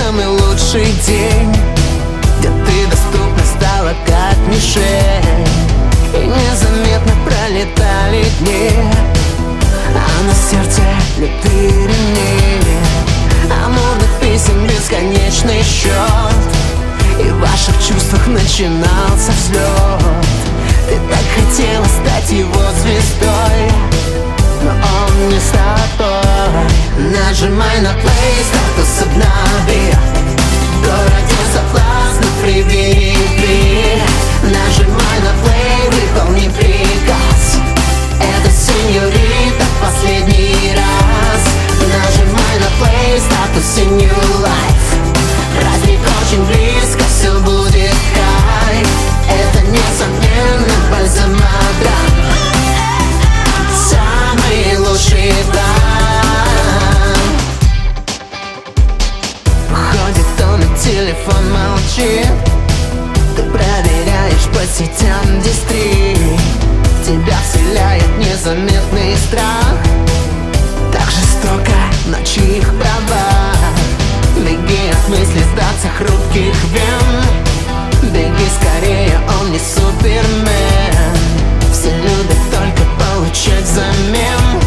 самый лучший день, где ты доступна стала как мишень, и незаметно пролетали дни, а на сердце лютые ремни, амурных писем бесконечный счет, и в ваших чувствах начинался взлет. Ты так хотела стать его звездой, но он не с тобой. Нажимай на плей, статус обнови, в городе соблазнов прибери. Нажимай на плей, выполни приказ, это сеньорита в последний раз. Нажимай на плей, статус new life, праздник очень близко, все будет кайф, это несомненно бальзамадра, самый лучший там. Ходит он и телефон молчит, ты проверяешь по сетям дистрикт, тебя вселяет незаметный страх, так жестоко, но чьих права? Беги от мысли сдаться хрупких вен, беги скорее, он не супермен, все любят только получать взамен.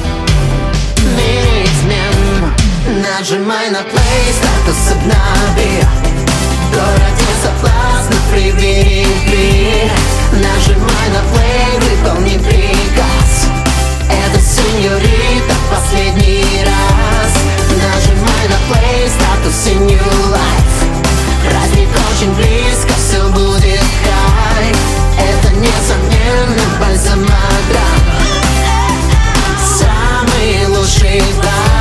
Мир измен. Нажимай на плей, статус обнови, в городе соблазнов прибери. Нажимай на плей, выполни приказ, это сеньорита в последний раз. Нажимай на плей, статус new life, праздник очень близко, все будет кайф, это несомненно бальзамадра, самый лучший там.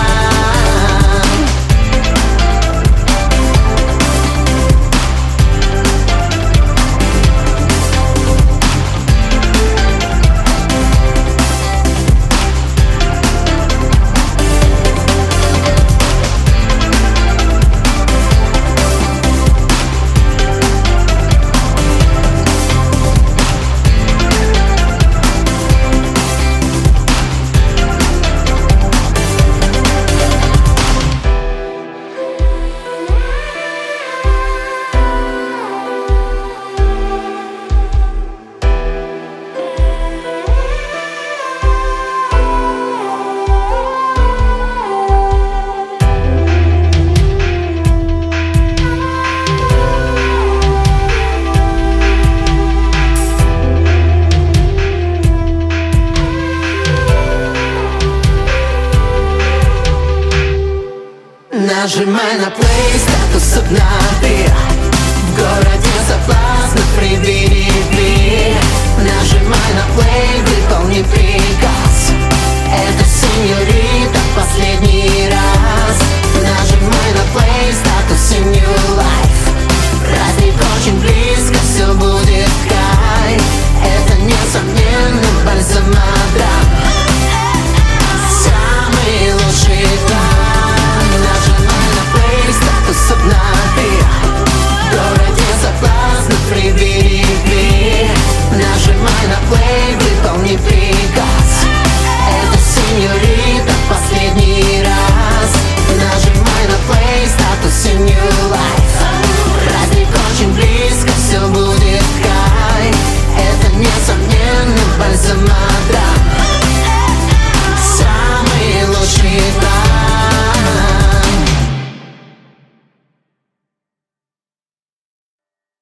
Нажимай на плей, статус обнови, в городе соблазнов прибери. Нажимай на плей, выполни приказ, это сеньорита в последний